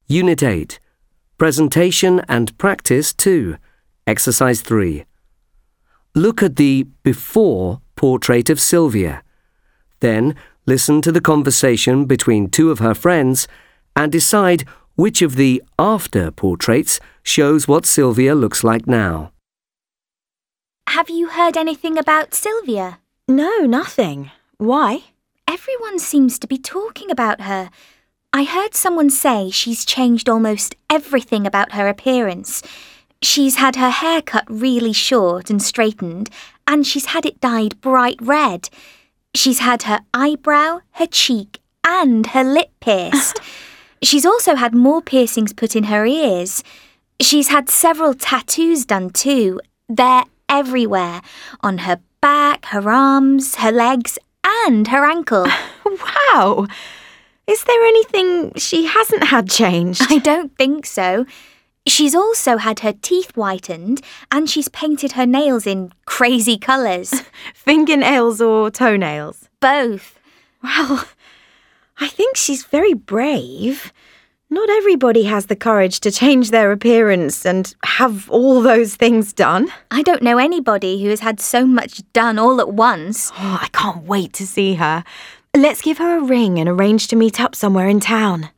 Unit 8. Presentation and Practice 2. Exercise 3. Look at the before portrait of Sylvia. Then listen to the conversation between two of her friends and decide which of the after portraits shows what Sylvia looks like now. Have you heard anything about Sylvia? No, nothing. Why? Everyone seems to be talking about her. I heard someone say she's changed almost everything about her appearance. She's had her hair cut really short and straightened, and she's had it dyed bright red. She's had her eyebrow, her cheek, and her lip pierced. She's also had more piercings put in her ears. She's had several tattoos done too. They're everywhere, on her back, her arms, her legs, and her ankle. Wow! Is there anything she hasn't had changed? I don't think so. She's also had her teeth whitened, and she's painted her nails in crazy colours. Fingernails or toenails? Both. Well, I think she's very brave. Not everybody has the courage to change their appearance and have all those things done. I don't know anybody who has had so much done all at once. Oh, I can't wait to see her. Let's give her a ring and arrange to meet up somewhere in town.